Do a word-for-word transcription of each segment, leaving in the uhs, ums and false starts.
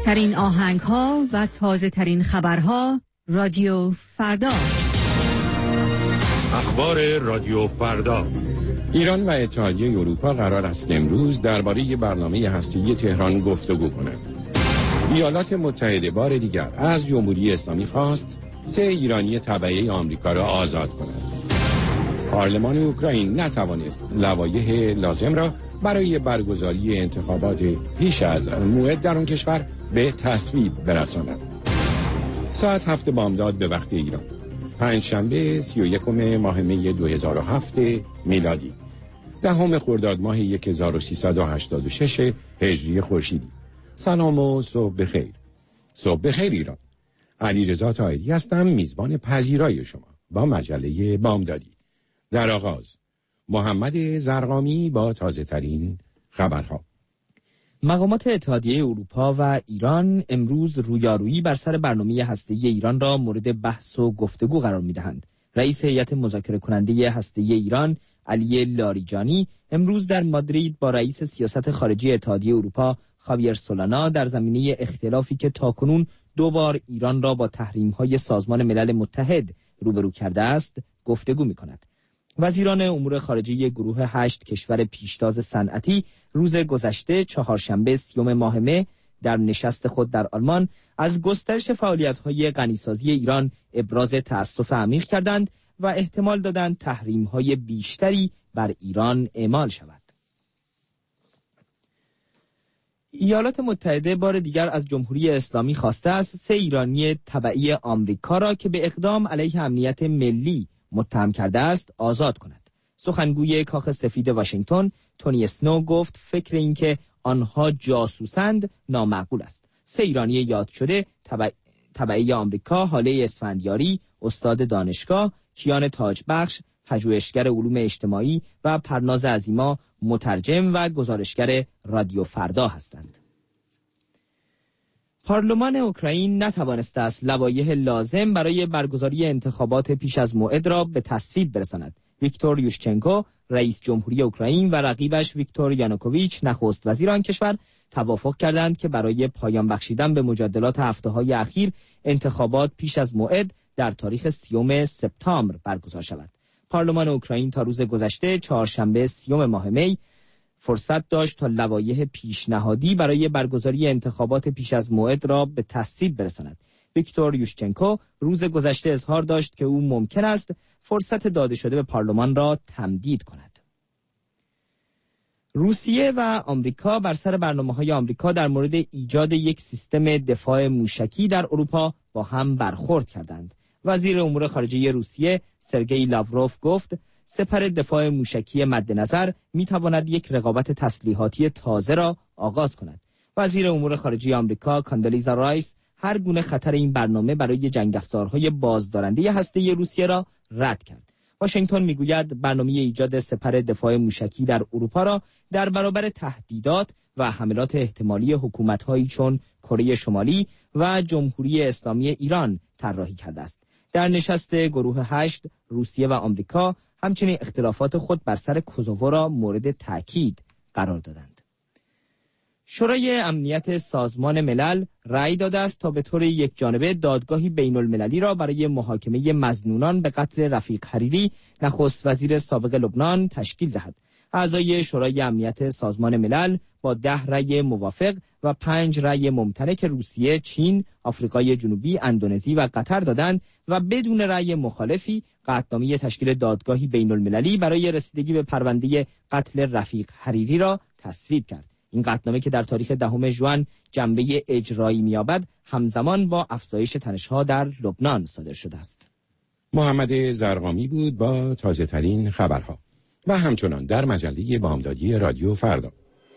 ترین آهنگ ها و تازه ترین خبرها رادیو فردا. اخبار رادیو فردا. ایران و اتحادیه اروپا قرار است امروز درباره برنامه هسته‌ای تهران گفتگو کنند. ایالات متحده بار دیگر از جمهوری اسلامی خواست سه ایرانی تبعه آمریکا را آزاد کند. پارلمان اوکراین نتوانست لوایح لازم را برای برگزاری انتخابات پیش از موعد در آن کشور به تصویب برساند. ساعت هفت بامداد به وقت ایران، پنجشنبه سی و یکم ماه می دو هزار و هفت میلادی، دهم خرداد ماه هزار و سیصد و هشتاد و شش هجری خورشیدی. سلام و صبح بخیر. صبح بخیر ایران. علیرضا طاهری هستم، میزبان پذیرای شما با مجله بامدادی. در آغاز محمد زرقامی با تازه ترین خبرها. مقامات اتحادیه اروپا و ایران امروز رویارویی بر سر برنامه هسته‌ای ایران را مورد بحث و گفتگو قرار می‌دهند. رئیس هیئت مذاکره کننده هسته‌ای ایران علی لاریجانی امروز در مادرید با رئیس سیاست خارجی اتحادیه اروپا خاویر سولانا در زمینه اختلافی که تاکنون دو بار ایران را با تحریم‌های سازمان ملل متحد روبرو کرده است گفتگو می‌کند. وزیران امور خارجه گروه هشت کشور پیشتاز صنعتی روز گذشته چهارشنبه سیوم ماه مه در نشست خود در آلمان از گسترش فعالیت‌های غنیسازی ایران ابراز تأسف عمیق کردند و احتمال دادند تحریم‌های بیشتری بر ایران اعمال شود. ایالات متحده بار دیگر از جمهوری اسلامی خواسته است سه ایرانی تبعی آمریکا را که به اقدام علیه امنیت ملی متهم کرده است آزاد کند. سخنگوی کاخ سفید واشنگتن تونی اسنو گفت فکر این که آنها جاسوسند نامعقول است. سه ایرانی یاد شده تبع... تبعی آمریکا، هاله اسفندیاری استاد دانشگاه، کیان تاجبخش پژوهشگر علوم اجتماعی و پرناز عظیما مترجم و گزارشگر رادیو فردا هستند. پارلمان اوکراین نتوانسته است لوایح لازم برای برگزاری انتخابات پیش از موعد را به تصویب برساند. ویکتور یوشچنکو رئیس جمهوری اوکراین و رقیبش ویکتور یانوکوویچ نخست وزیر آن کشور توافق کردند که برای پایان بخشیدن به مجادلات هفته‌های اخیر انتخابات پیش از موعد در تاریخ سیوم سپتامبر برگزار شود. پارلمان اوکراین تا روز گذشته چهارشنبه سیوم ماه می فرصت داشت تا لوایح پیشنهادی برای برگزاری انتخابات پیش از موعد را به تصویب برساند. ویکتور یوشچنکو روز گذشته اظهار داشت که او ممکن است فرصت داده شده به پارلمان را تمدید کند. روسیه و آمریکا بر سر برنامه‌های آمریکا در مورد ایجاد یک سیستم دفاع موشکی در اروپا با هم برخورد کردند. وزیر امور خارجه روسیه سرگئی لاوروف گفت سپر دفاع موشکی مد نظر می تواند یک رقابت تسلیحاتی تازه را آغاز کند. وزیر امور خارجه آمریکا کاندالیزا رایس هر گونه خطر این برنامه برای جنگ افزارهای بازدارنده هسته‌ای روسیه را رد کرد. واشنگتن میگوید برنامه ایجاد سپر دفاع موشکی در اروپا را در برابر تهدیدات و حملات احتمالی حکومت‌هایی چون کره شمالی و جمهوری اسلامی ایران طراحی کرده است. در نشست گروه هشت روسیه و آمریکا همچنین اختلافات خود بر سر کوزوو را مورد تأکید قرار دادند. شورای امنیت سازمان ملل رأی داده است تا به طور یکجانبه دادگاهی بین المللی را برای محاکمه مظنونان به قتل رفیق حریری نخست وزیر سابق لبنان تشکیل دهد. اعضای شورای امنیت سازمان ملل با ده رأی موافق و پنج رأی ممتنع که روسیه، چین، آفریقای جنوبی، اندونزی و قطر دادند و بدون رأی مخالفی قطعنامه تشکیل دادگاهی بین المللی برای رسیدگی به پرونده قتل رفیق حریری را تصویب کرد. این قطعنامه که در تاریخ دهم ژوئن جنبه اجرایی می‌یابد همزمان با افزایش تنش‌ها در لبنان صادر شده است. محمد زرقامی بود با تازه ترین خبرها و همچنان در مجله بامدادی رادیو فردا.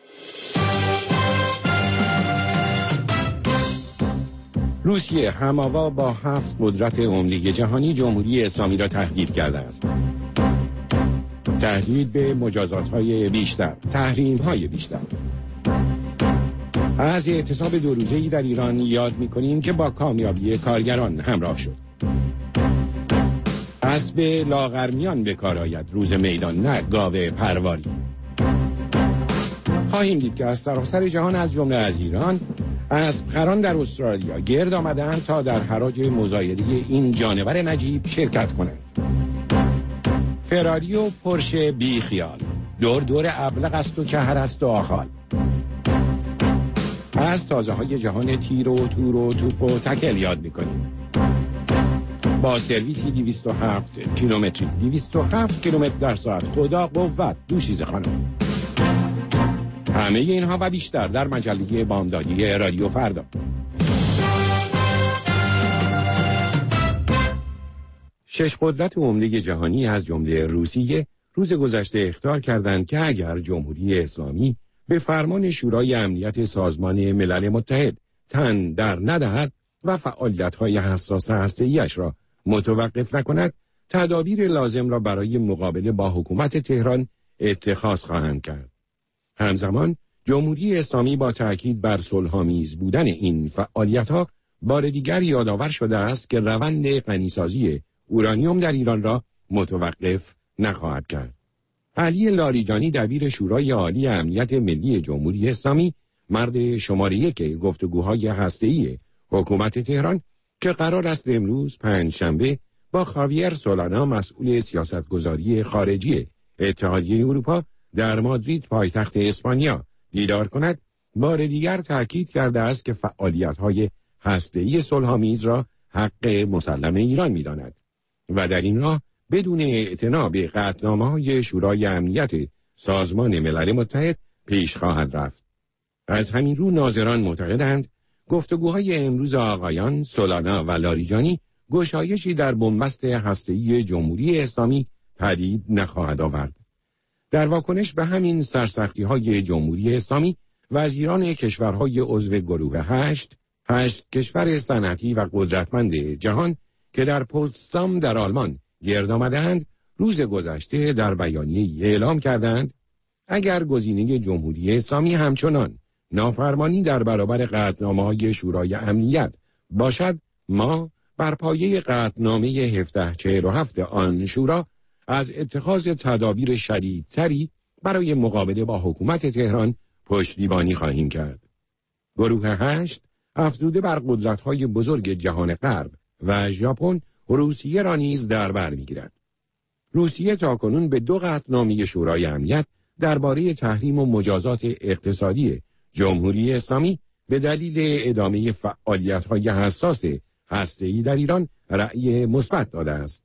روسیه هماوا با هفت قدرت عمده جهانی جمهوری اسلامی را تهدید کرده است. تهدید به مجازات‌های بیشتر، تحریم‌های بیشتر. از اعتصاب دو روزه‌ای در ایران یاد می‌کنیم که با کامیابی کارگران همراه شد. اسب لاغرمیان به کار آید روز میدان، نه گاو پرواری. خواهیم دید که از سراسر جهان از جمله از ایران اسبخران در استرالیا گرد آمدند تا در حراج مزایده این جانور نجیب شرکت کنند. فراری و پرشه بی خیال، دور دور ابلق است و کهر است و آخال. از تازه های جهان تیر و تور و توپ و تکل یاد میکنیم. با سرویسی دویست و هفت کیلومتری، دویست و هفت کیلومتر در ساعت. خدا قوت دوشیزه خانم. همه اینها و بیشتر در مجله بامدادی رادیو فردا. شش قدرت عمده جهانی از جمله روسیه روز گذشته اخطار کردند که اگر جمهوری اسلامی به فرمان شورای امنیت سازمان ملل متحد تن در ندهد و فعالیت‌های حساس هسته‌ای‌اش را متوقف نکند، تدابیر لازم را برای مقابله با حکومت تهران اتخاذ خواهند کرد. همزمان جمهوری اسلامی با تأکید بر صلح‌آمیز بودن این فعالیت‌ها بار دیگر یادآور شده است که روند غنیسازی اورانیوم در ایران را متوقف نخواهد کرد. علی لاریجانی دبیر شورای عالی امنیت ملی جمهوری اسلامی، مرد شماره یک گفتگوهای هسته‌ای حکومت تهران که قرار است امروز پنجشنبه با خاویر سولانا مسئول سیاستگذاری خارجی اتحادیه اروپا در مادرید پایتخت اسپانیا دیدار کند، بار دیگر تأکید کرده است که فعالیت‌های هسته‌ای صلح‌آمیز را حق مسلم ایران می‌داند و در این راه بدون اعتنا به قطعنامه‌های شورای امنیت سازمان ملل متحد پیش خواهد رفت. از همین رو ناظران معتقدند گفتگوهای امروز آقایان سولانا و لاریجانی گشایشی در بنبست هسته‌ای جمهوری اسلامی پدید نخواهد آورد. در واکنش به همین سرسختی‌های جمهوری اسلامی، وزیران کشورهای عضو گروه هشت، هشت کشور صنعتی و قدرتمند جهان که در پوتسدام در آلمان گرد آمدند، روز گذشته در بیانیه‌ای اعلام کردند اگر گزینه جمهوری اسلامی همچنان نافرمانی در برابر قطعنامه‌های شورای امنیت باشد، ما بر پایه قطعنامه هفده چهل و هفت آن شورا از اتخاذ تدابیر شدیدتری برای مقابله با حکومت تهران پشتیبانی خواهیم کرد. گروه هشت افزوده بر قدرت‌های بزرگ جهان غرب و ژاپن، روسیه را نیز در بر می‌گیرد. روسیه تاکنون به دو قطعنامه شورای امنیت درباره تحریم و مجازات اقتصادی جمهوری اسلامی به دلیل ادامه فعالیت‌های حساس هسته‌ای در ایران رأی مثبت داده است.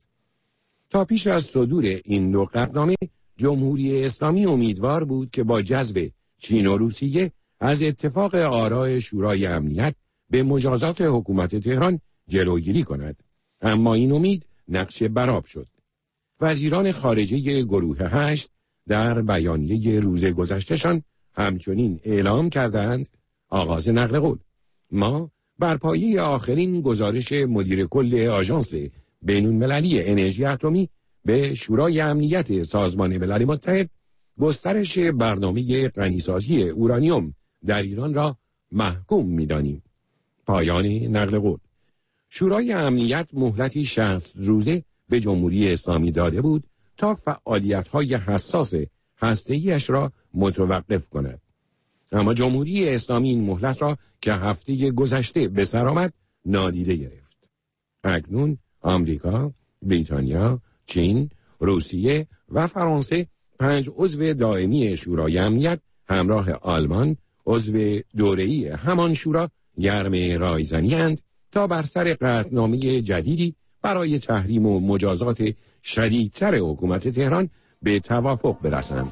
تا پیش از صدور این دو قطعنامه، جمهوری اسلامی امیدوار بود که با جذب چین و روسیه از اتفاق آراء شورای امنیت به مجازات حکومت تهران جلوگیری کند، اما این امید نقش برآب شد. وزیران خارجه گروه هشت در بیانیه روز گذشتهشان همچنین اعلام کردند آغاز نقل قول: ما بر پایه آخرین گزارش مدیر کل آژانس بین‌المللی انرژی اتمی به شورای امنیت سازمان ملل متحد گسترش برنامه غنیسازی اورانیوم در ایران را محکوم می‌دانیم. پایان نقل قول. شورای امنیت مهلتی شصت روزه به جمهوری اسلامی داده بود تا فعالیت‌های حساس هسته‌ای‌اش را متوقف کند. اما جمهوری اسلامی این مهلت را که هفته گذشته به سر آمد نادیده گرفت. اکنون آمریکا، بریتانیا، چین، روسیه و فرانسه، پنج عضو دائمی شورای امنیت همراه آلمان، عضو دوره‌ای همان شورا، گرم رایزنی‌اند تا بر سر قطعنامه جدیدی برای تحریم و مجازات شدیدتر حکومت تهران به توافق برسند.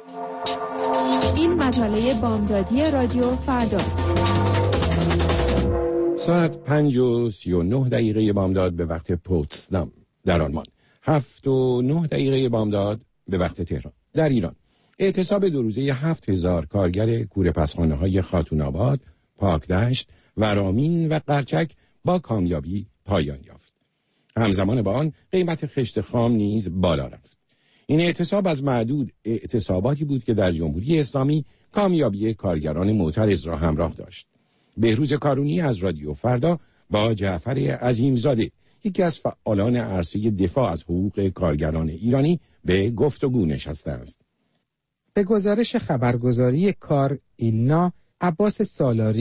این مجله بامدادی رادیو فرداست. ساعت پنج و سی و نه دقیقه بامداد به وقت پوتسدام در آلمان، هفت و نه دقیقه بامداد به وقت تهران. در ایران اعتصاب دو روزه هفت هزار کارگر کوره پسخانه های خاتون آباد، پاکدشت، ورامین و قرچک با کامیابی پایان یافت. همزمان با آن قیمت خشت خام نیز بالا رفت. این اعتصاب از معدود اعتصاباتی بود که در جمهوری اسلامی کامیابی کارگران معترض را همراه داشت. بهروز کارونی از رادیو فردا با جعفر عظیمزاده، یکی از فعالان عرصه دفاع از حقوق کارگران ایرانی، به گفتگو نشسته است. به گزارش خبرگزاری کار ایلنا، عباس سالاری،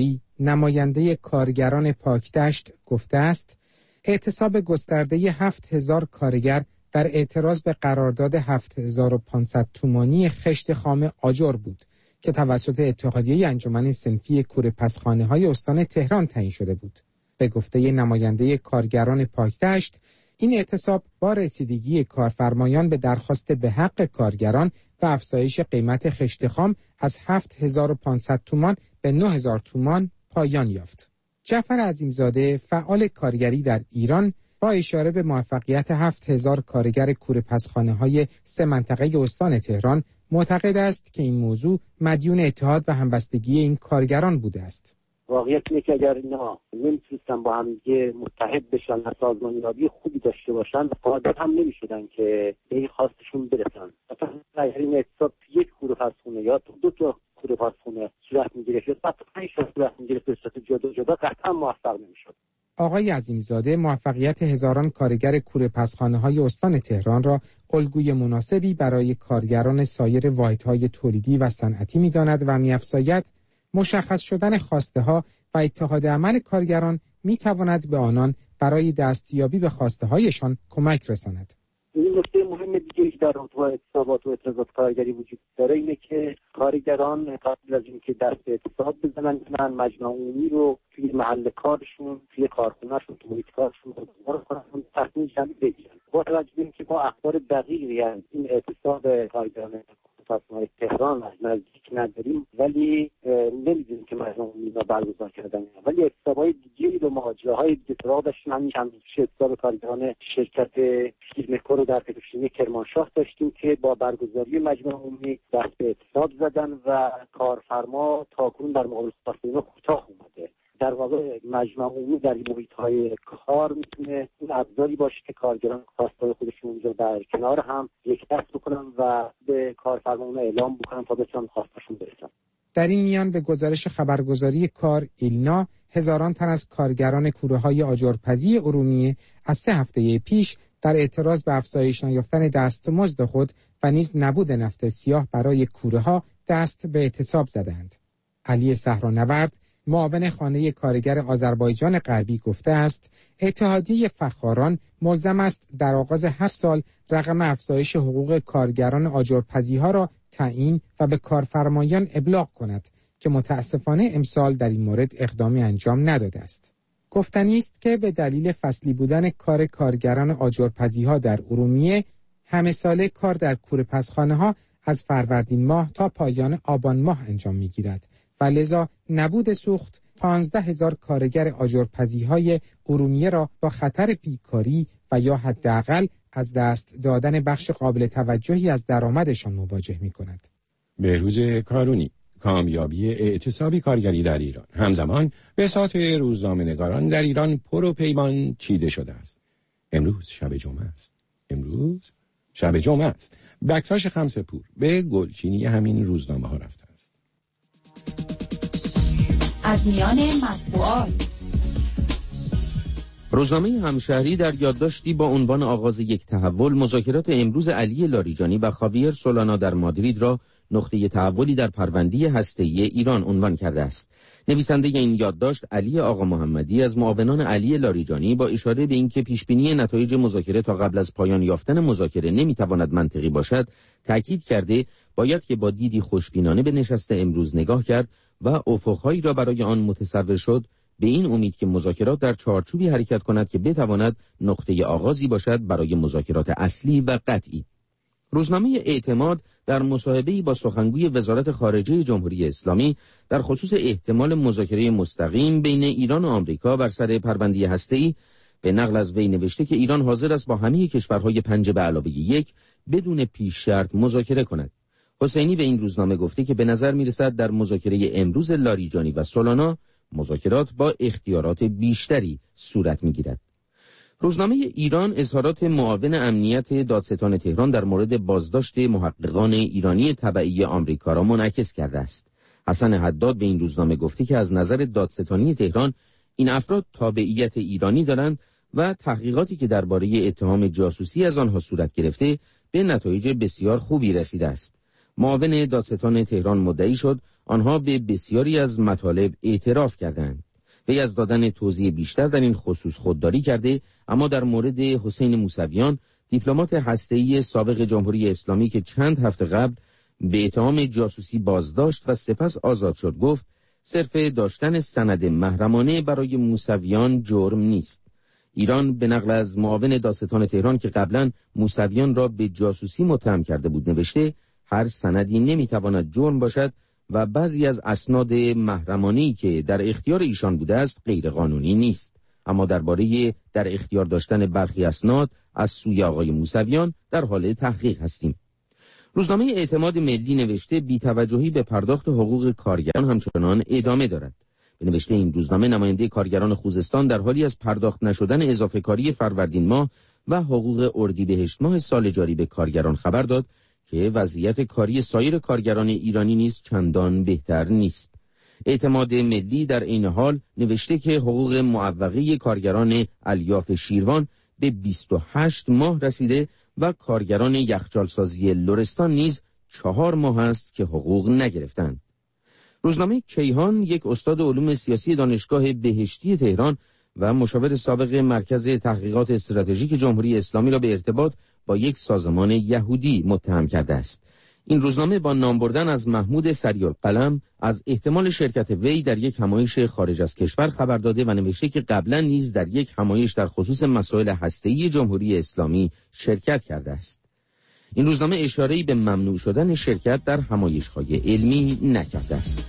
نماینده کارگران پاکدشت گفته است اعتصاب گسترده هفت هزار کارگر در اعتراض به قرارداد هفت هزار و پانصد تومانی خشت خام آجر بود که توسط اتحادیه انجمن صنفی کوره‌پزخانه‌های استان تهران تعیین شده بود. به گفته نماینده کارگران پاکدشت، این اعتصاب با رسیدگی کارفرمایان به درخواست به حق کارگران و افزایش قیمت خشت خام از هفت هزار و پانصد تومان به نه هزار تومان پایان یافت. جعفر عظیمزاده، فعال کارگری در ایران، با اشاره به موفقیت هفت هزار کارگر کوره‌پزخانه‌های سه منطقه استان تهران معتقد است که این موضوع مدیون اتحاد و همبستگی این کارگران بوده است. واقعیت اینه که اگر اینا نمیتونستن با هم دیگه متحد بشن و سازمانیابی خوبی داشته باشن، قادر هم نمیشدن که به این خواستشون برسن. مثلا اگر این اعتصاب یک کوره‌پزخونه یا دو تا کوره‌پزخونه صورت میگرفت یا حتی پنج تا صورت میگرفت به صورت جدا جدا، قطعا موفق نمیشد. آقای عظیمزاده موفقیت هزاران کارگر کوره‌پزخانه‌های استان تهران را الگوی مناسبی برای کارگران سایر واحدهای تولیدی و صنعتی می‌داند و می‌افزاید مشخص شدن خواسته‌ها و اتحاد عمل کارگران می‌تواند به آنان برای دستیابی به خواسته‌هایشان کمک رساند. این نکته مهم دیگه که در رابطه با اعتصابات و اعتراضات کارگری وجود داره اینه که کارگران قبل از اینکه دست به اعتصاب بزنن، من مجمع عمومی رو توی محل کارشون، توی کارخونه‌شون، توی محیط کارشون برقرار کنن، تصمیم جمعی بگیرن. با توجه به اینکه ما اخبار دقیقی از این اعتصاب کارگران تصمیم تهران از نزدیک نداریم، ولی نمیدونیم که مجمع عمومی را برگزار کردن، ولی اعتصاب‌های دیگری رو ما جاهای دیگه سراغ داشتیم. همین چند روز پیش اعتصاب کارگران شرکت فیلمکو رو در پتروشیمی کرمانشاه داشتیم که با برگزاری مجمع عمومی دست به اعتصاب زدن و کارفرما تاکنون در مقابل خواستگان کوتاه اومده. در واقع مجمع عمومی در این محیط‌های کار میتونه این ابزاری باشه که کارگران خواستای خودشون اونجا در کنار هم یک دست بکنن و به کارفرما اعلام بکنن تا بتونن خواستشون برسن. در این میان به گزارش خبرگزاری کار ایلنا، هزاران تن از کارگران کوره‌های آجرپزی ارومیه از سه هفته پیش در اعتراض به افزایش نیافتن دستمزد خود و نیز نبود نفت سیاه برای کوره‌ها دست به اعتصاب زدند. علی صحرانورد، معاون خانه کارگر آذربایجان غربی گفته است اتحادیه فخاران ملزم است در آغاز هر سال رقم افزایش حقوق کارگران آجرپزی‌ها را تعیین و به کارفرمایان ابلاغ کند که متاسفانه امسال در این مورد اقدامی انجام نداده است. گفتنی است که به دلیل فصلی بودن کار کارگران آجرپزی‌ها در ارومیه، همه ساله کار در کوره‌پزخانه‌ها از فروردین ماه تا پایان آبان ماه انجام می‌گیرد و لذا نبود سوخت پانزده هزار کارگر آجرپزی‌های ارومیه را با خطر بیکاری و یا حداقل از دست دادن بخش قابل توجهی از درآمدشان مواجه می‌کند. بهروز کارونی، کامیابی اعتصابی کارگری در ایران همزمان به ساعت روزنامه‌نگاران در ایران پر و پیمان چیده شده است. امروز شب جمعه است. امروز شب جمعه است. بکراش خمسه‌پور به گلچینی همین روزنامه‌ها رفته است. از میان مطبوعات روزنامه همشهری در یادداشتی با عنوان آغاز یک تحول، مذاکرات امروز علی لاریجانی و خاویر سولانا در مادرید را نقطه تحولی در پرونده‌ای هسته‌ای ایران عنوان کرده است. نویسنده این یادداشت علی آقا محمدی از معاونان علی لاریجانی با اشاره به اینکه پیشبینی نتایج مذاکره تا قبل از پایان یافتن مذاکره نمیتواند منطقی باشد، تاکید کرده باید که با دیدی خوشبینانه به نشست امروز نگاه کرد و افق‌هایی را برای آن متصور شد، به این امید که مذاکرات در چارچوبی حرکت کند که بتواند نقطه آغازی باشد برای مذاکرات اصلی و قطعی. روزنامه اعتماد در مصاحبه‌ای با سخنگوی وزارت خارجه جمهوری اسلامی در خصوص احتمال مذاکره مستقیم بین ایران و آمریکا بر سر پرونده هسته‌ای به نقل از وی نوشته که ایران حاضر است با همه کشورهای پنجه به علاوه یک بدون پیش شرط مذاکره کند. حسینی به این روزنامه گفته که به نظر می‌رسد در مذاکره امروز لاریجانی و سولانا مذاکرات با اختیارات بیشتری صورت می‌گیرد. روزنامه ایران اظهارات معاون امنیت دادستان تهران در مورد بازداشت محققان ایرانی تبعی آمریکا را منعکس کرده است. حسن حداد به این روزنامه گفته که از نظر دادستانی تهران این افراد تابعیت ایرانی دارند و تحقیقاتی که درباره اتهام جاسوسی از آنها صورت گرفته به نتایج بسیار خوبی رسیده است. معاون دادستان تهران مدعی شد آنها به بسیاری از مطالب اعتراف کردند. وی از دادن توضیح بیشتر در این خصوص خودداری کرده، اما در مورد حسین موسویان، دیپلمات هسته‌ای سابق جمهوری اسلامی که چند هفته قبل به اتهام جاسوسی بازداشت و سپس آزاد شد، گفت صرف داشتن سند محرمانه برای موسویان جرم نیست. ایران به نقل از معاون دادستان تهران که قبلا موسویان را به جاسوسی متهم کرده بود نوشته هر سندی نمیتواند جرم باشد و بعضی از اسناد محرمانه‌ای که در اختیار ایشان بوده است غیر قانونی نیست. اما درباره در اختیار داشتن برخی اسناد از سوی آقای موسویان در حال تحقیق هستیم. روزنامه اعتماد ملی نوشته بی‌توجهی به پرداخت حقوق کارگران همچنان ادامه دارد. به نوشته این روزنامه، نماینده کارگران خوزستان در حالی از پرداخت نشدن اضافه کاری فروردین ماه و حقوق اردیبهشت ماه سال جاری به کارگران خبر داد که وضعیت کاری سایر کارگران ایرانی نیز چندان بهتر نیست. اعتماد ملی در این حال نوشته که حقوق معوقه کارگران الیاف شیروان به بیست و هشت ماه رسیده و کارگران یخچالسازی لرستان نیز چهار ماه است که حقوق نگرفتند. روزنامه کیهان، یک استاد علوم سیاسی دانشگاه بهشتی تهران و مشاور سابق مرکز تحقیقات استراتژیک جمهوری اسلامی را به ارتباط با یک سازمان یهودی متهم کرده است. این روزنامه با نام بردن از محمود سریع‌القلم از احتمال شرکت وی در یک همایش خارج از کشور خبر داده و نوشته که قبلا نیز در یک همایش در خصوص مسائل هسته‌ای جمهوری اسلامی شرکت کرده است. این روزنامه اشاره‌ای به ممنوع شدن شرکت در همایش‌های علمی نکرده است.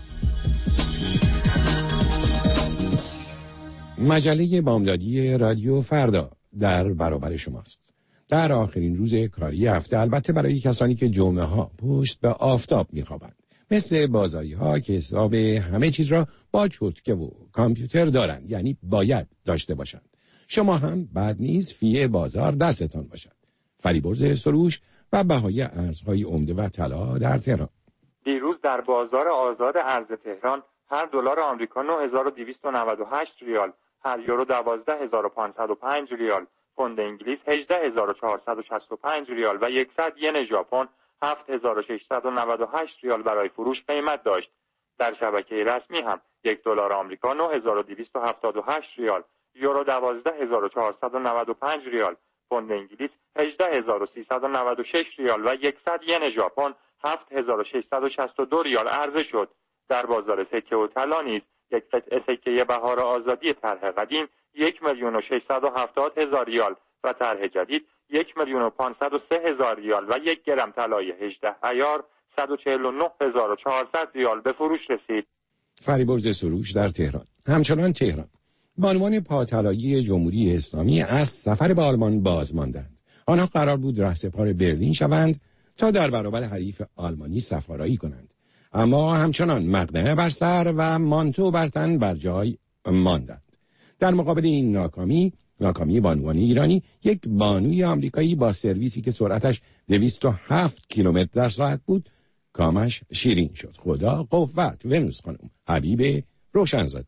مجله بامدادی رادیو فردا در برابر شماست. در آخرین روز کاری هفته، البته برای کسانی که جمعه ها پشت به آفتاب میخوابند، مثل بازاری ها که حساب همه چیز را با چوتکه و کامپیوتر دارند، یعنی باید داشته باشند. شما هم بد نیست فی بازار دستتان باشد. فریبرز سروش و بهای ارزهای عمده و طلا در تهران. دیروز در بازار آزاد ارز تهران هر دلار آمریکا نه هزار و دویست و نود و هشت ریال، هر یورو دوازده هزار و پانصد و پنج ریال، پوند انگلیس هجده هزار و چهارصد و شصت و پنج ریال و صد ین ژاپن هفت هزار و ششصد و نود و هشت ریال برای فروش قیمت داشت. در شبکه رسمی هم یک دلار آمریکا نه هزار و دویست و هفتاد و هشت ریال، یورو دوازده هزار و چهارصد و نود و پنج ریال، پوند انگلیس هجده هزار و سیصد و نود و شش ریال و صد ین ژاپن هفت هزار و ششصد و شصت و دو ریال عرضه شد. در بازار سکه و طلا نیز یک قطعه سکه بهار آزادی طرح قدیم یک میلیون و ششصد و هفتاد هزار ریال و طرح جدید یک میلیون و پانصد و سه هزار ریال و یک گرم طلای هجده عیار صد و چهل و نه هزار و چهارصد ریال به فروش رسید. فریبرز سروش در تهران. همچنان تهران، بانوان پاطلایی جمهوری اسلامی از سفر به آلمان باز ماندند. آنها قرار بود رهسپار برلین شوند تا در برابر حریف آلمانی سفارایی کنند، اما همچنان مقنعه بر سر و مانتو بر تن بر جای ماندند. در مقابل این ناکامی ناکامی بانوان ایرانی، یک بانوی آمریکایی با سرویسی که سرعتش دویست و هفت کیلومتر در ساعت بود کامش شیرین شد. خدا قوت. ونوس خانم، حبیب روشنزاده.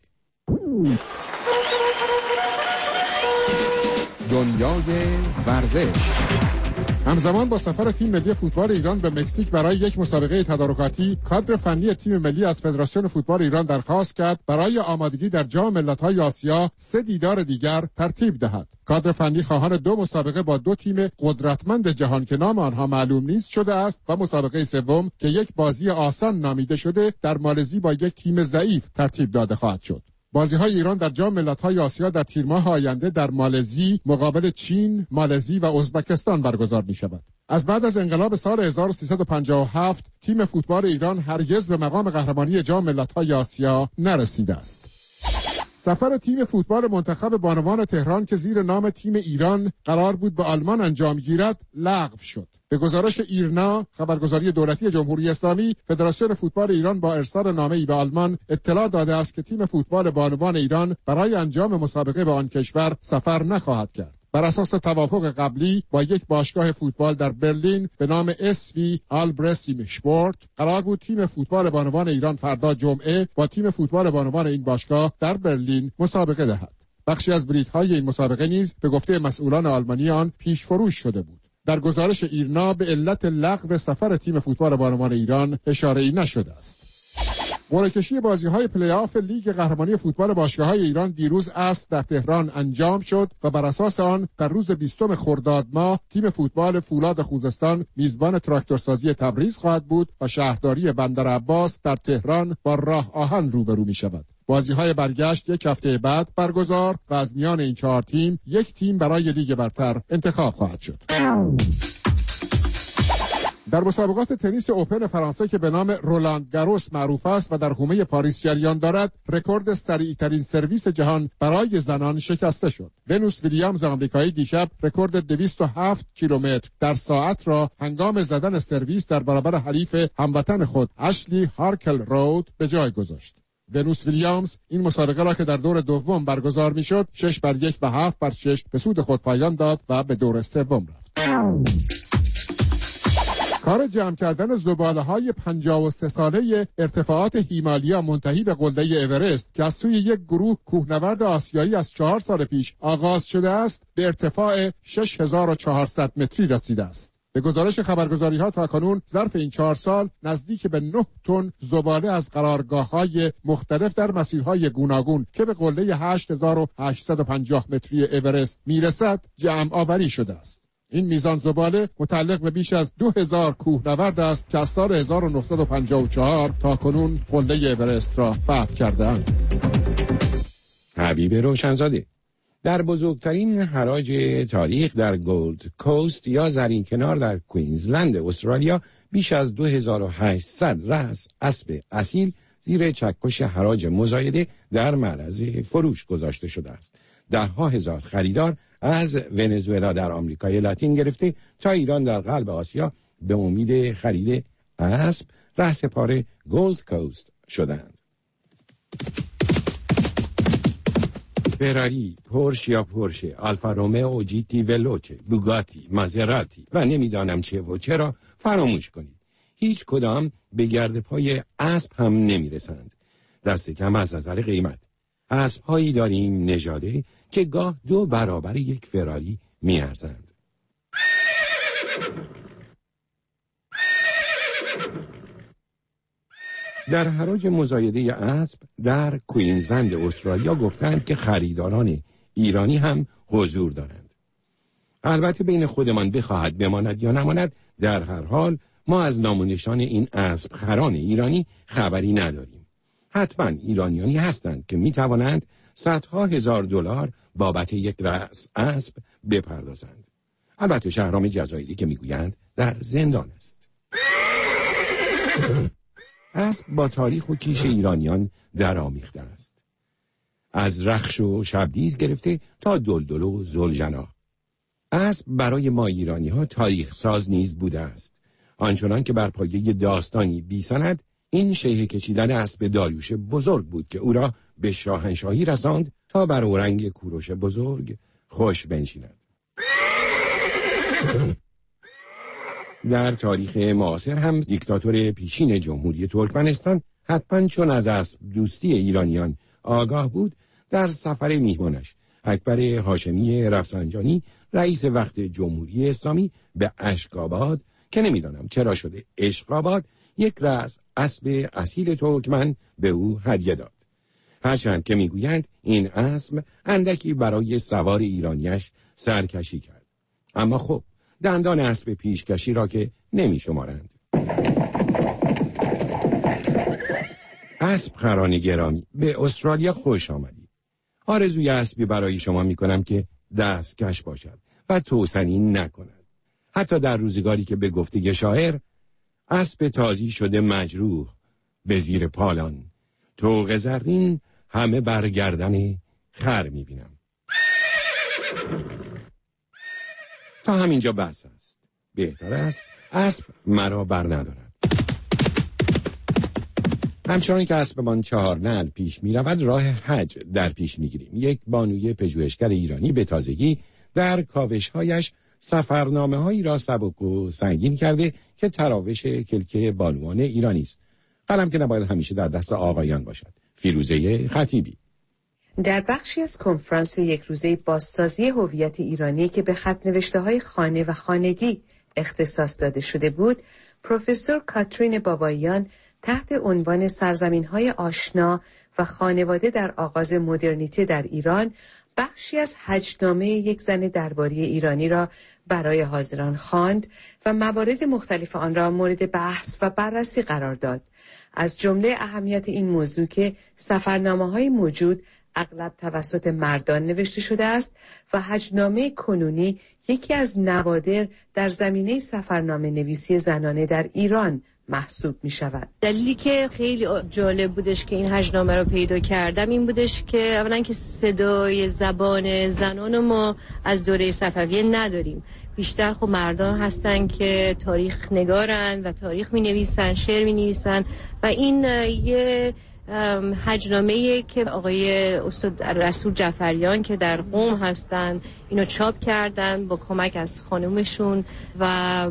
دنیای ورزش. همزمان با سفر تیم ملی فوتبال ایران به مکزیک برای یک مسابقه تدارکاتی، کادر فنی تیم ملی از فدراسیون فوتبال ایران درخواست کرد برای آمادگی در جام ملت‌های آسیا سه دیدار دیگر ترتیب دهد. کادر فنی خواهان دو مسابقه با دو تیم قدرتمند جهان که نام آنها معلوم نیست شده است و مسابقه سوم که یک بازی آسان نامیده شده در مالزی با یک تیم ضعیف ترتیب داده خواهد شد. بازی‌های ایران در جام ملت‌های آسیا در تیر ماه آینده در مالزی مقابل چین، مالزی و ازبکستان برگزار می‌شود. از بعد از انقلاب سال هزار و سیصد و پنجاه و هفت تیم فوتبال ایران هرگز به مقام قهرمانی جام ملت‌های آسیا نرسیده است. سفر تیم فوتبال منتخب بانوان تهران که زیر نام تیم ایران قرار بود به آلمان انجام گیرد لغو شد. به گزارش ایرنا، خبرگزاری دولتی جمهوری اسلامی، فدراسیون فوتبال ایران با ارسال نامه‌ای به آلمان اطلاع داده است که تیم فوتبال بانوان ایران برای انجام مسابقه به آن کشور سفر نخواهد کرد. بر اساس توافق قبلی با یک باشگاه فوتبال در برلین به نام اس وی آلبرسیم شپورت قرار بود تیم فوتبال بانوان ایران فردا جمعه با تیم فوتبال بانوان این باشگاه در برلین مسابقه دهد. بخشی از بلیط‌های این مسابقه نیز به گفته مسئولان آلمانی آن پیش فروش شده بود. در گزارش ایرنا به علت لغو سفر تیم فوتبال بانوان ایران اشاره‌ای نشده است. قرعه کشی بازی‌های پلی آف لیگ قهرمانی فوتبال باشگاه‌های ایران دیروز است در تهران انجام شد و بر اساس آن در روز بیستم خرداد ماه تیم فوتبال فولاد خوزستان میزبان تراکتورسازی تبریز خواهد بود و شهرداری بندر عباس در تهران با راه آهن روبرو می‌شود. بازی‌های برگشت یک هفته بعد برگزار و از میان این چهار تیم یک تیم برای لیگ برتر انتخاب خواهد شد. در مسابقات تنیس اوپن فرانسه که به نام رولاند گاروس معروف است و در حومه پاریس جریان دارد، رکورد سریعترین سرویس جهان برای زنان شکسته شد. ونوس ویلیامز آمریکایی دیشب رکورد دویست و هفت کیلومتر در ساعت را هنگام زدن سرویس در برابر حریف هموطن خود اشلی هارکل رود به جای گذاشت. ونوس ویلیامز این مسابقه را که در دور دوم برگزار می‌شد، شش بر یک و هفت بر شش به سود خود پایان داد و به دور سوم رفت. کار جمع کردن زباله‌های پنجاه و سه ساله ارتفاعات هیمالیا منتهی به قله اورست که از سوی یک گروه کوهنورد آسیایی از چهار سال پیش آغاز شده است، به ارتفاع شش هزار و چهارصد متری رسیده است. به گزارش خبرگزاری‌ها تاکنون ظرف این چهار سال نزدیک به نه تن زباله از قرارگاه‌های مختلف در مسیرهای گوناگون که به قله هشت هزار و هشتصد و پنجاه متری اورست میرسد جمع آوری شده است. این میزان زباله متعلق به بیش از دو هزار کوهنورد است که از سال هزار و نهصد و پنجاه و چهار تا کنون قله اورست را فتح کردند. حبیب روشنزاده در بزرگترین حراج تاریخ در گولد کوست یا زرین کنار در کوینزلند استرالیا بیش از دو هزار و هشتصد رأس اسب اصیل زیر چکش حراج مزایده در معرض فروش گذاشته شده است. ده ها هزار خریدار از ونزوئلا در آمریکای لاتین گرفته تا ایران در قلب آسیا به امید خرید اسب رهسپار گولد کوست شدند. فراری، پورش یا پورشه، آلفا رومئو، جیتی ولوچه، بوگاتی، مازراتی و نمیدانم چه و چرا فراموش کنید. هیچ کدام به گرد پای اسب هم نمیرسند. دست کم از نظر قیمت. اسب هایی داریم نژاده که گاه دو برابر یک فراری میارزند. در حراج مزایده اسب در کوینزلند استرالیا گفتند که خریداران ایرانی هم حضور دارند. البته بین خودمان بخواهد بماند یا نماند، در هر حال ما از نام و نشان این اسب خران ایرانی خبری نداریم. حتما ایرانیانی هستند که می توانند صدها هزار دلار بابت یک رأس اسب بپردازند. البته شهرام جزایری که میگویند در زندان است. اسب با تاریخ و کیش ایرانیان در آمیخته است. از رخش و شبدیز گرفته تا دلدل و زلجنا. اسب برای ما ایرانی ها تاریخ ساز نیز بوده است. آنچنان که بر پایه داستانی بی سند این شیهه کشیدن اسب داریوش بزرگ بود که او را به شاهنشاهی رساند تا بر اورنگ کوروش بزرگ خوش بنشیند. در تاریخ معاصر هم دیکتاتور پیشین جمهوری ترکمنستان حتما چون از اسب دوستی ایرانیان آگاه بود، در سفر میهمانش اکبر هاشمی رفسنجانی رئیس وقت جمهوری اسلامی به اشکاباد که نمیدانم چرا شده اشکاباد یک رأس اسب اصیل ترکمن به او هدیه داد. هرچند که میگویند این اسب اندکی برای سوار ایرانیش سرکشی کرد. اما خب دندان اسب پیشکشی را که نمی شمارند. اسب خران گرامی، به استرالیا خوش آمدید. آرزوی اسبی برای شما می کنم که دستکش باشد و توسنی نکند. حتی در روزگاری که به گفته شاعر اسب تازی شده مجروح به زیر پالان، طوق زرین همه برگردن خر می بینم. تا همینجا بس است. بهتر است اسب مرا بر ندارد. همچنان که اسبمان چهار نعل پیش می رود، راه حج در پیش می گیریم. یک بانوی پژوهشگر ایرانی به تازگی در کاوش‌هایش سفرنامه هایی را سبک و سنگین کرده که تراوش کلک بانوان ایرانی است. قلم که نباید همیشه در دست آقایان باشد. فیروزه خطیبی. در بخشی از کنفرانس یک روزه بازسازی هویت ایرانی که به خط نوشته های خانه و خانگی اختصاص داده شده بود، پروفسور کاترین باباییان تحت عنوان سرزمین‌های آشنا و خانواده در آغاز مدرنیته در ایران بخشی از هجنامه یک زن درباری ایرانی را برای حاضران خواند و موارد مختلف آن را مورد بحث و بررسی قرار داد. از جمله اهمیت این موضوع که سفرنامه‌های موجود اغلب توسط مردان نوشته شده است و هجنامه کنونی یکی از نوادر در زمینه سفرنامه نویسی زنانه در ایران محسوب می شود. دلیلی که خیلی جالب بودش که این هجنامه رو پیدا کردم این بودش که اولا که صدای زبان زنان ما از دوره صفویه نداریم. بیشتر خب مردان هستن که تاریخ نگارن و تاریخ می نویسن، شعر می نویسن و این یه هجنامه‌ای که آقای استاد رسول جعفریان که در قم هستن اینو چاپ کردن با کمک از خانومشون و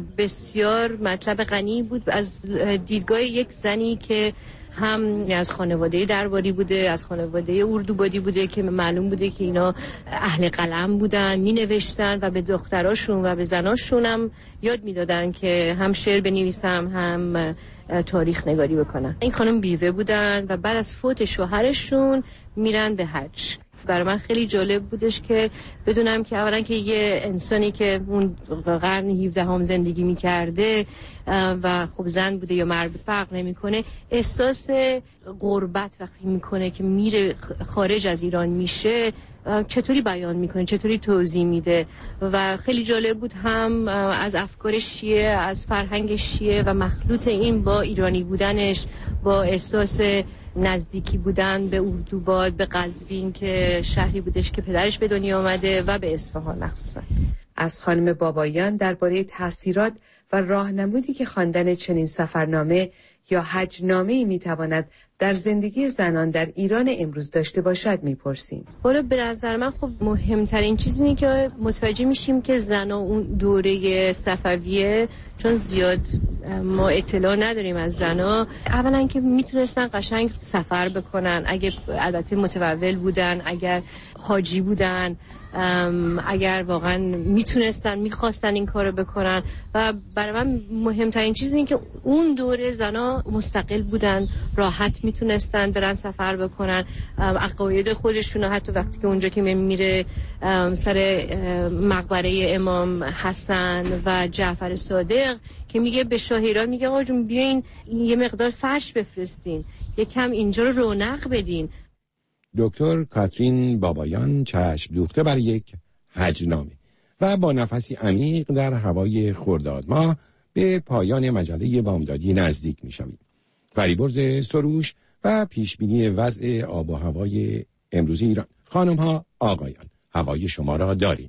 بسیار مطلب غنی بود از دیدگاه یک زنی که هم از خانواده درباری بوده، از خانواده اردوبادی بوده که معلوم بوده که اینا اهل قلم بودن، می نوشتن و به دختراشون و به زناشون هم یاد می دادن که هم شعر بنویسن هم تاریخ نگاری بکنن. این خانم بیوه بودن و بعد از فوت شوهرشون میرن به حج. برای من خیلی جالب بودش که بدونم که اولا که یه انسانی که اون قرن هفدهم زندگی میکرده و خب زن بوده یا مرد فرق نمیکنه، احساس غربت وقتی میکنه که میره خارج از ایران میشه چطوری بیان میکنه، چطوری توضیح میده و خیلی جالب بود هم از افکار شیعه، از فرهنگ شیعه و مخلوط این با ایرانی بودنش، با احساس نزدیکی بودن به اردوباد، به قزوین که شهری بودش که پدرش به دنیا آمده و به اصفهان مخصوصا. از خانم بابایان درباره تأثیرات و راهنمودی که خواندن چنین سفرنامه یا حجنامه‌ای میتواند در زندگی زنان در ایران امروز داشته باشد میپرسیم. بالا به نظر من خب مهمترین چیز اینه که متوجه میشیم که زنان اون دوره صفویه، چون زیاد ما اطلاع نداریم از زنا، اولا که میتونستن قشنگ سفر بکنن اگه البته متول بودن، اگر حاجی بودن، اگر واقعا میتونستن میخواستن این کارو بکنن و برای من مهمترین چیز اینه که اون دوره زنا مستقل بودن، راحت میتونستن برن سفر بکنن، عقاید خودشون حتی وقتی که اونجا که میره سر مقبره امام حسن و جعفر صادق که میگه به شاه ایران میگه آقا جون بیاین یه مقدار فرش بفرستین، یه کم اینجا رو رونق بدین. دکتر کاترین بابایان چشم دوخته بر یک حجنامه و با نفسی عمیق در هوای خرداد ماه به پایان مجله بامدادی نزدیک می شوید. فریبرز سروش و پیشبینی وضع آب و هوای امروز ایران. خانم ها، آقایان، هوای شما را داریم.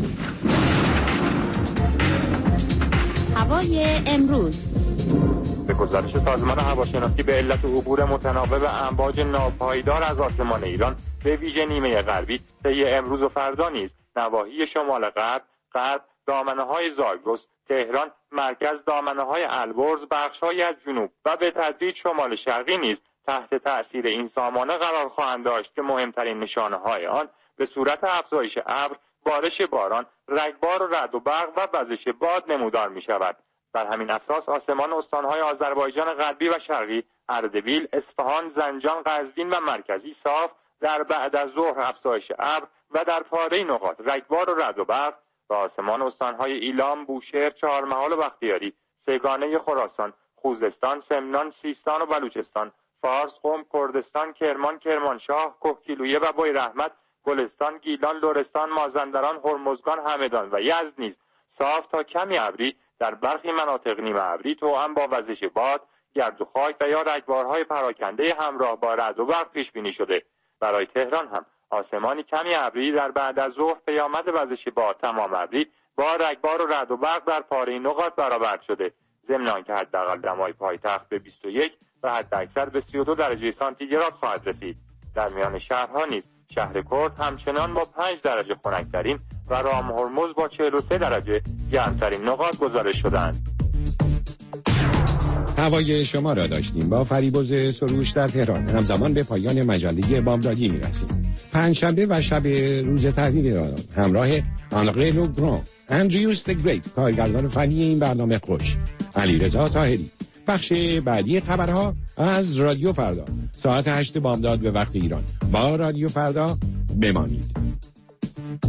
هوای امروز. به گزارش سازمان هواشناسی به علت عبور متناوب امواج ناپایدار از آسمان ایران به ویژه نیمه غربی طی امروز و فردا نیز نواحی شمال غرب، غرب، دامنه‌های زاگرس، تهران، مرکز دامنه‌های البرز، بخش‌هایی از جنوب و به تدریج شمال شرقی نیز تحت تأثیر این سامانه قرار خواهند داشت که مهمترین نشانه‌های آن به صورت افزایش ابر، بارش باران، رگبار و رعد و برق و وزش باد نمودار می‌شود. بر همین اساس آسمان استان‌های آذربایجان غربی و شرقی، اردبیل، اصفهان، زنجان، قزوین و مرکزی صاف، در بعد از ظهر افزایش ابر و در پاره نقاط رگبار و رعد و برق و آسمان استان‌های ایلام، بوشهر، چهارمحال و بختیاری، سگانه خراسان، خوزستان، سمنان، سیستان و بلوچستان، فارس، قم، کردستان، کرمان، کرمانشاه، کهگیلویه و بویراحمد، گلستان، گیلان، لرستان، مازندران، هرمزگان، همدان و یزد نیز صاف تا کمی ابری، در برخی مناطق نیمه ابری توأم با وزش باد، گرد و خاک و یا رگبارهای پراکنده همراه با رعد و برق پیش بینی شده. برای تهران هم آسمانی کمی ابری در بعد از ظهر پیامد وزش باد تمام ابری با رگبار و رعد و برق در پاره نقاط برآورد شده. ضمن آنکه حداقل دمای پایتخت به بیست و یک و حداکثر به سی و دو درجه سانتیگراد خواهد رسید. در میان شهرها نیز شهر کرد همچنان با پنج درجه خنک‌ترین و رام هرمز با چهل و سه درجه گرمترین نقاط گزارش شدند. هوای شما را داشتیم با فریبرز سروش در تهران. همزمان به پایان مجله بامدادی می‌رسیم. پنجشنبه و شب روز تعطیل ایران همراه آنری لوگران، اندریوس د گریت کارگردان فنی این برنامه خوش، علیرضا طاهری، بخش بعدی خبرها از رادیو فردا ساعت هشت بامداد به وقت ایران. با رادیو فردا بمانید.